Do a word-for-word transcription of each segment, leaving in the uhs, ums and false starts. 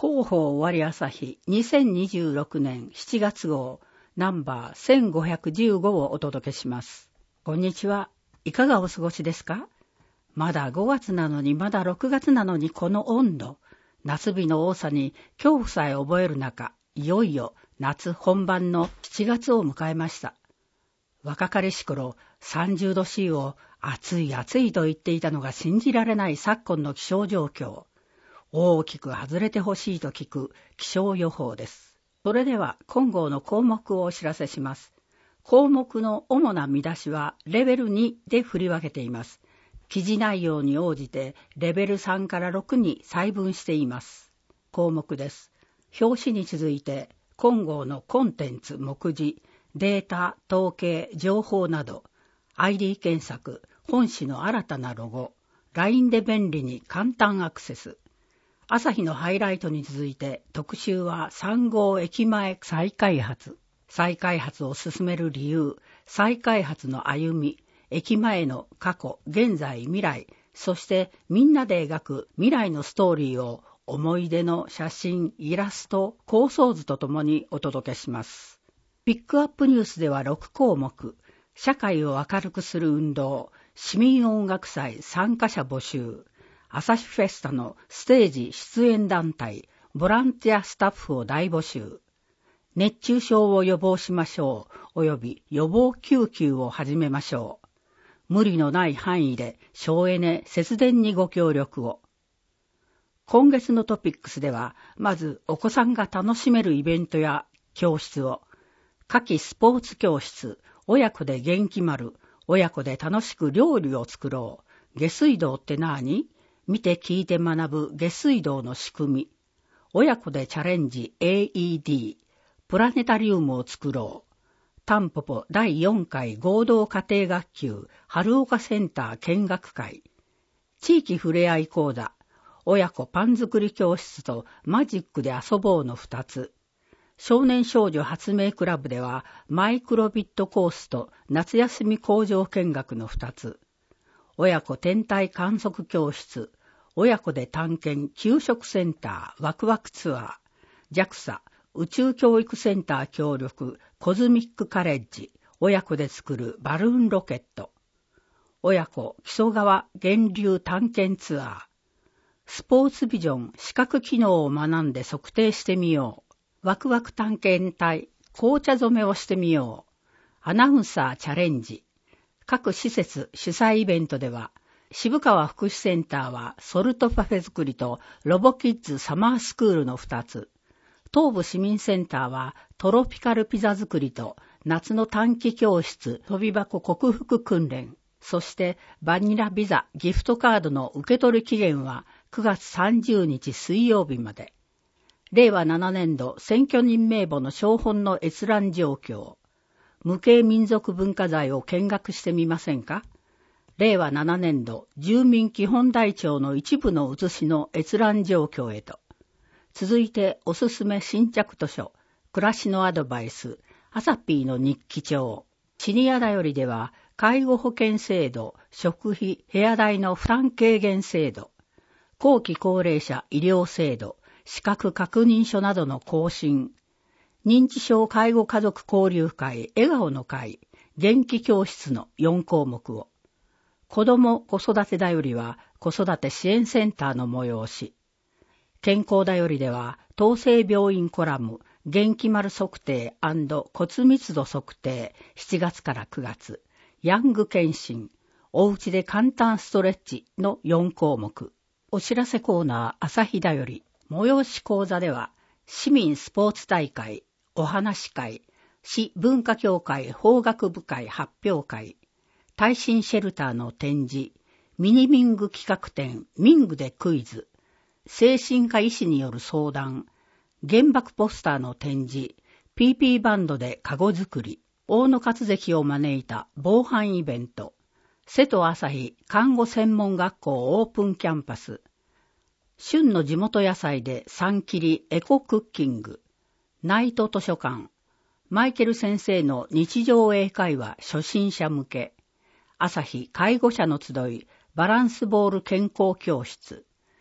広報終わり朝日にせんにじゅうろくねんしちがつ号ナンバーせんごひゃくじゅうごをお届けします。こんにちは。いかがお過ごしですか？まだごがつなのにまだろくがつなのにこの温度。夏日の多さに恐怖さえ覚える中、いよいよ夏本番のしちがつを迎えました。若かりし頃さんじゅうどシーを暑い暑いと言っていたのが信じられない昨今の気象状況。大きく外れてほしいと聞く気象予報です。それでは今号の項目をお知らせします。項目の主な見出しはレベルにで振り分けています。記事内容に応じてレベルさんからろくに細分しています。項目です。表紙に続いて今号のコンテンツ目次、データ、統計、情報など、アイディー 検索、本誌の新たなロゴ、ライン で便利に簡単アクセス。朝日のハイライトに続いて特集はさん号駅前再開発。再開発を進める理由、再開発の歩み、駅前の過去、現在、未来、そしてみんなで描く未来のストーリーを思い出の写真、イラスト、構想図とともにお届けします。ピックアップニュースではろく項目、社会を明るくする運動、市民音楽祭参加者募集、朝日フェスタのステージ出演団体、ボランティアスタッフを大募集。熱中症を予防しましょう、および予防救急を始めましょう。無理のない範囲で省エネ節電にご協力を。今月のトピックスでは、まずお子さんが楽しめるイベントや教室を、夏季スポーツ教室、親子で元気丸、親子で楽しく料理を作ろう。下水道って何？見て聞いて学ぶ下水道の仕組み。親子でチャレンジ エーイーディー。プラネタリウムを作ろう。タンポポだいよんかい合同家庭学級春岡センター見学会。地域ふれあい講座。親子パン作り教室とマジックで遊ぼうのふたつ。少年少女発明クラブではマイクロビットコースと夏休み工場見学のふたつ。親子天体観測教室、親子で探検給食センターワクワクツアー、ジャクサ 宇宙教育センター協力コズミックカレッジ、親子で作るバルーンロケット、親子木曽川源流探検ツアー、スポーツビジョン視覚機能を学んで測定してみよう、ワクワク探検隊紅茶染めをしてみよう、アナウンサーチャレンジ。各施設主催イベントでは、渋川福祉センターはソルトパフェ作りとロボキッズサマースクールのふたつ、東部市民センターはトロピカルピザ作りと夏の短期教室飛び箱克服訓練、そしてバニラビザギフトカードの受け取り期限はくがつさんじゅうにち水曜日まで。れいわななねんど選挙人名簿の標本の閲覧状況。無形民族文化財を見学してみませんか？れいわななねんど住民基本台帳の一部の写しの閲覧状況へと。続いておすすめ新着図書、暮らしのアドバイス、アサピーの日記帳。シニアだよりでは介護保険制度、食費、部屋代の負担軽減制度、後期高齢者医療制度、資格確認書などの更新、認知症介護家族交流会笑顔の会元気教室のよん項目を、子ども子育てだよりは子育て支援センターの催し、健康だよりでは統制病院コラム元気丸測定&骨密度測定しちがつからくがつ、ヤング検診おうちで簡単ストレッチのよん項目、お知らせコーナー朝日だより催し講座では市民スポーツ大会お話会、市文化協会法学部会発表会、耐震シェルターの展示、ミニミング企画展、ミングでクイズ、精神科医師による相談、原爆ポスターの展示、ピーピー バンドでカゴ作り、大野勝関を招いた防犯イベント、瀬戸朝日看護専門学校オープンキャンパス、旬の地元野菜で三切りエコクッキング、ナイト図書館、マイケル先生の日常英会話初心者向け、朝日介護者の集いバランスボール健康教室、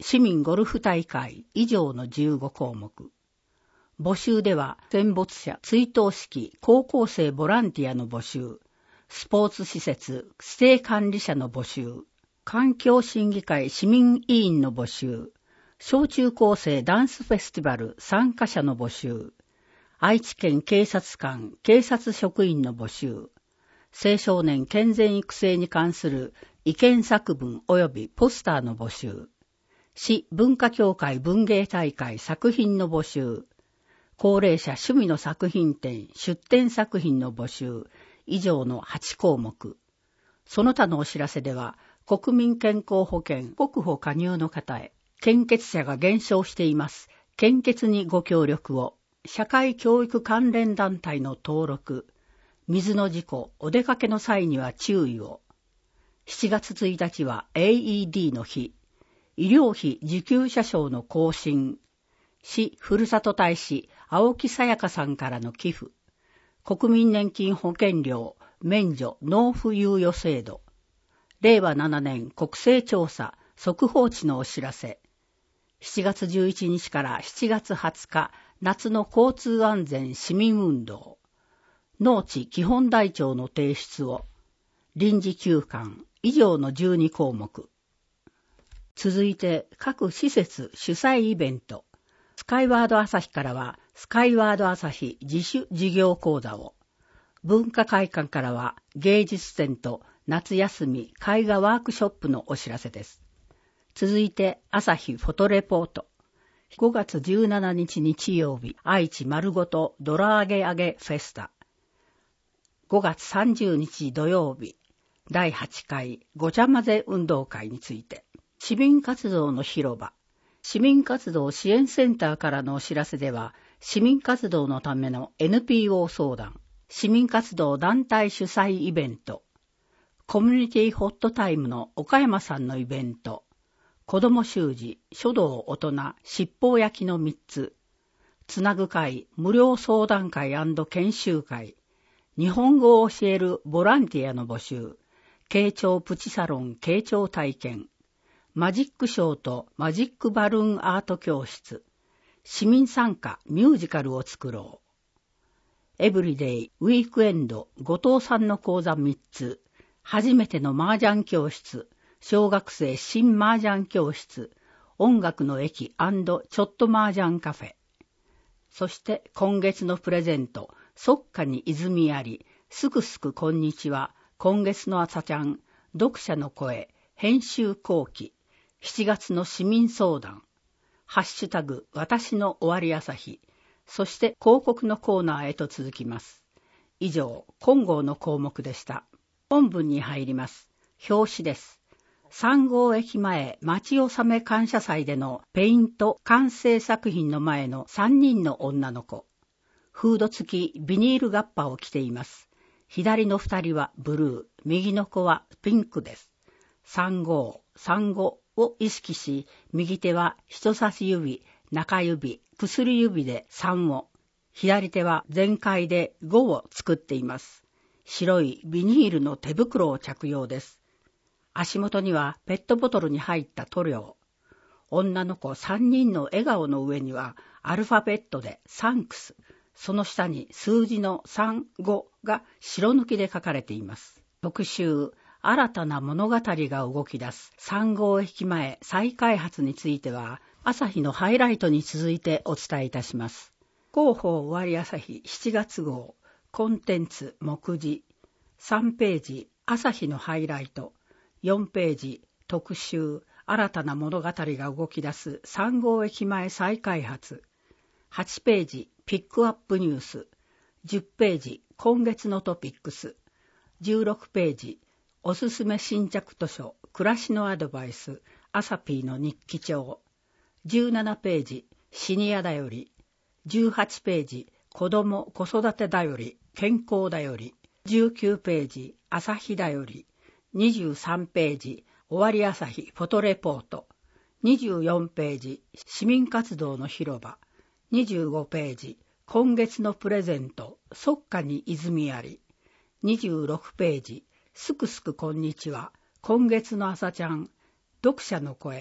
市民ゴルフ大会以上のじゅうごこうもく。募集では戦没者追悼式高校生ボランティアの募集、スポーツ施設指定管理者の募集、環境審議会市民委員の募集、小中高生ダンスフェスティバル参加者の募集、愛知県警察官警察職員の募集、青少年健全育成に関する意見作文及びポスターの募集、市文化協会文芸大会作品の募集、高齢者趣味の作品展出展作品の募集、以上のはちこうもく。その他のお知らせでは、国民健康保険国保加入の方へ、献血者が減少しています。献血にご協力を。社会教育関連団体の登録。水の事故、お出かけの際には注意を。しちがつついたちは エーイーディー の日。医療費受給者証の更新。市ふるさと大使青木さやかさんからの寄付。国民年金保険料免除納付猶予制度。れいわななねん国勢調査速報値のお知らせ。しちがつじゅういちにちからしちがつはつか夏の交通安全市民運動。農地基本台帳の提出を。臨時休館以上のじゅうにこうもく。続いて各施設主催イベント。スカイワード朝日からはスカイワード朝日自主事業講座を。文化会館からは芸術展と夏休み絵画ワークショップのお知らせです。続いて朝日フォトレポート。ごがつじゅうしちにち日曜日、愛知丸ごとドラ揚げ揚げフェスタ。ごがつさんじゅうにち土曜日、だいはちかいごちゃ混ぜ運動会について。市民活動の広場。市民活動支援センターからのお知らせでは、市民活動のための エヌピーオー 相談、市民活動団体主催イベント、コミュニティホットタイムの岡山さんのイベント、子ども習字、書道大人、七宝焼きのみっつ、つなぐ会、無料相談会&研修会、日本語を教えるボランティアの募集、慶長プチサロン慶長体験、マジックショーとマジックバルーンアート教室、市民参加ミュージカルを作ろう。エブリデイ、ウィークエンド、後藤さんの講座みっつ、初めての麻雀教室、小学生新麻雀教室、音楽の駅&ちょっと麻雀カフェ。そして今月のプレゼント、そっかに泉あり、すくすくこんにちは、今月の朝ちゃん、読者の声、編集後期、しちがつの市民相談、ハッシュタグ私の終わり朝日、そして広告のコーナーへと続きます。以上、今号の項目でした。本文に入ります。表紙です。三号駅前町納め感謝祭でのペイント完成作品の前のさんにんの女の子。フード付きビニールガッパを着ています。左の二人はブルー、右の子はピンクです。三号、三号を意識し、右手は人差し指、中指、薬指でさんを、左手は全開でごを作っています。白いビニールの手袋を着用です。足元にはペットボトルに入った塗料。女の子さんにんの笑顔の上にはアルファベットでサンクス、その下に数字のさん、ごが白抜きで書かれています。特集、新たな物語が動き出す三号駅前再開発については、朝日のハイライトに続いてお伝えいたします。広報終わり朝日しちがつ号、コンテンツ目次、さんページ、朝日のハイライト、よんページ、特集、新たな物語が動き出す三号駅前再開発、はちページ、ピックアップニュース、じゅっページ、今月のトピックス、じゅうろくページ、おすすめ新着図書、暮らしのアドバイス、アサピーの日記帳、じゅうななページ、シニアだより、じゅうはちページ、子ども子育てだより、健康だより、じゅうきゅうページ、朝日だより、にじゅうさんページ、終わり朝日フォトレポート、にじゅうよんページ、市民活動の広場、にじゅうごページ、今月のプレゼント、そっかに泉あり、にじゅうろくページ、すくすくこんにちは、今月の朝ちゃん、読者の声、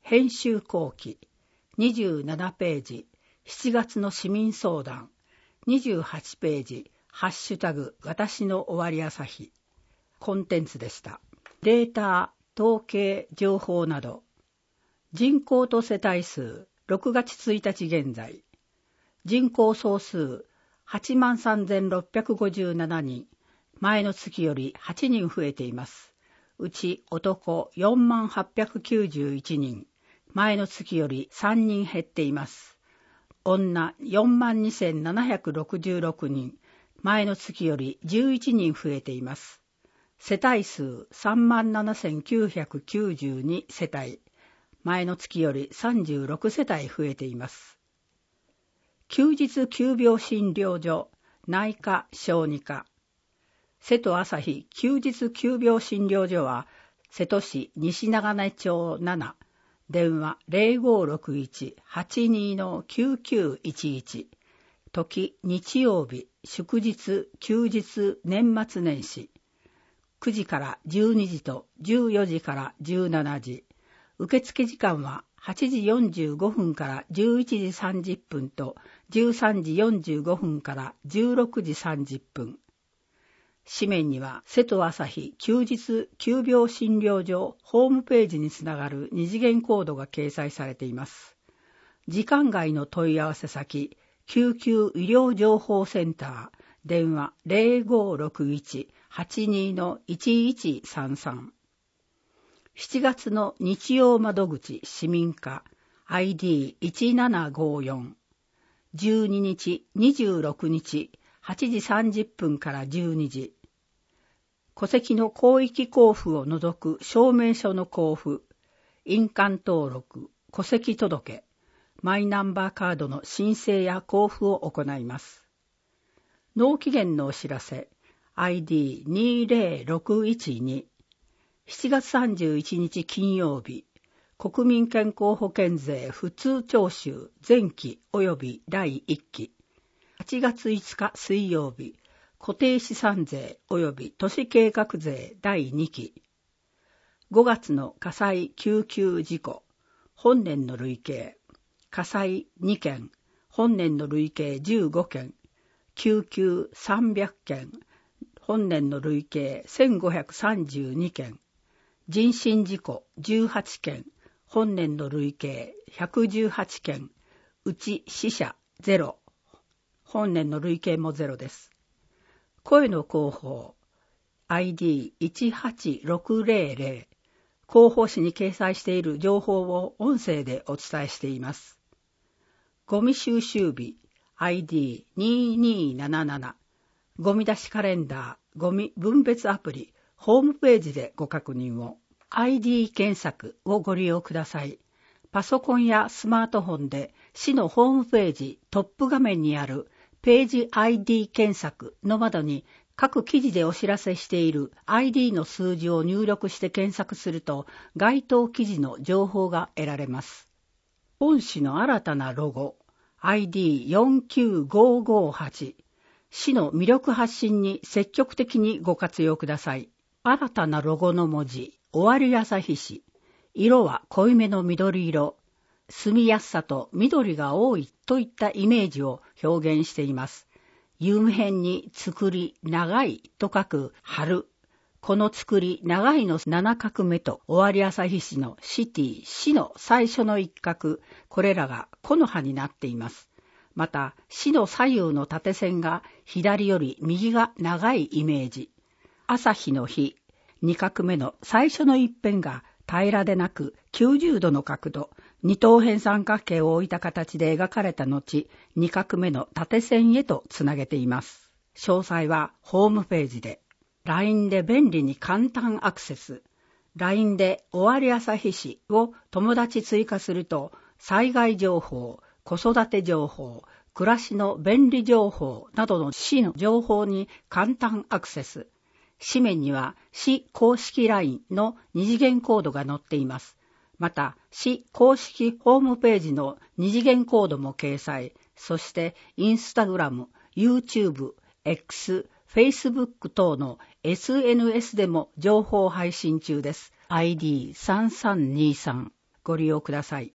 編集後期にじゅうななページ、しちがつの市民相談にじゅうはちページ、ハッシュタグ私の終わり朝日、コンテンツでした。データ、統計、情報など。人口と世帯数、ろくがつついたち現在。人口総数、はちまんさんぜんろっぴゃくごじゅうななにん。前の月よりはちにん増えています。うち男よんまんはっぴゃくきゅうじゅういちにん。前の月よりさんにん減っています。女よんまんにせんななひゃくろくじゅうろくにん。前の月よりじゅういちにん増えています。世帯数さんまんななせんきゅうひゃくきゅうじゅうに世帯。前の月よりさんじゅうろく世帯増えています。休日急病診療所、内科小児科。瀬戸朝日休日急病診療所は、瀬戸市西長根町なな、電話 ゼロごろくいち はちに きゅうきゅういちいち、時日曜日、祝日、休日、年末年始。くじからじゅうにじとじゅうよじからじゅうしちじ。受付時間ははちじよんじゅうごふんからじゅういちじさんじゅっぷんとじゅうさんじよんじゅうごふんからじゅうろくじさんじゅっぷん。紙面には瀬戸朝日休日急病診療所ホームページにつながる二次元コードが掲載されています。時間外の問い合わせ先、救急医療情報センター、電話 ゼロごろくいち はちに いちいちさんさん。しちがつの日曜窓口市民課 アイディーいちななごよん。じゅうににち、にじゅうろくにち、はちじさんじゅっぷんからじゅうにじ。戸籍の広域交付を除く証明書の交付、印鑑登録、戸籍届、マイナンバーカードの申請や交付を行います。納期限のお知らせ、アイディーにぜろろくいちに。しちがつさんじゅういちにち金曜日、国民健康保険税普通徴収前期及びだいいっき。はちがついつか水曜日、固定資産税及び都市計画税だいにき。ごがつの火災救急事故、本年の累計、火災にけん、本年の累計じゅうごけん、救急さんびゃっけん、本年の累計せんごひゃくさんじゅうにけん、人身事故じゅうはちけん、本年の累計ひゃくじゅうはちけん、うち死者ゼロ、本年の累計もゼロです。声の広報 アイディーいちはちろくぜろぜろ、 広報誌に掲載している情報を音声でお伝えしています。ゴミ収集日 アイディーにになななな、 ゴミ出しカレンダー、ゴミ分別アプリ、ホームページでご確認を。 アイディー 検索をご利用ください。パソコンやスマートフォンで市のホームページトップ画面にあるページ アイディー 検索の窓に各記事でお知らせしている アイディー の数字を入力して検索すると該当記事の情報が得られます。本市の新たなロゴ アイディーよんきゅうごごはち、 市の魅力発信に積極的にご活用ください。新たなロゴの文字、終わり朝日市。色は濃いめの緑色。住みやすさと緑が多いといったイメージを表現しています。有辺に作り長いと書く春。この作り長いのななかくめと終わり朝日市のシティ、市の最初の一画、これらが木の葉になっています。また、市の左右の縦線が左より右が長いイメージ。朝日の日、二画目の最初の一辺が平らでなくきゅうじゅうどの角度、二等辺三角形を置いた形で描かれた後、二画目の縦線へとつなげています。詳細はホームページで。ライン で便利に簡単アクセス。ライン で終わり朝日市を友達追加すると、災害情報、子育て情報、暮らしの便利情報などの市の情報に簡単アクセス。紙面には市公式 ライン の二次元コードが載っています。また、市公式ホームページの二次元コードも掲載。そして、インスタグラム、YouTube、X、Facebook 等の エスエヌエス でも情報配信中です。アイディーさんさんにさん。 ご利用ください。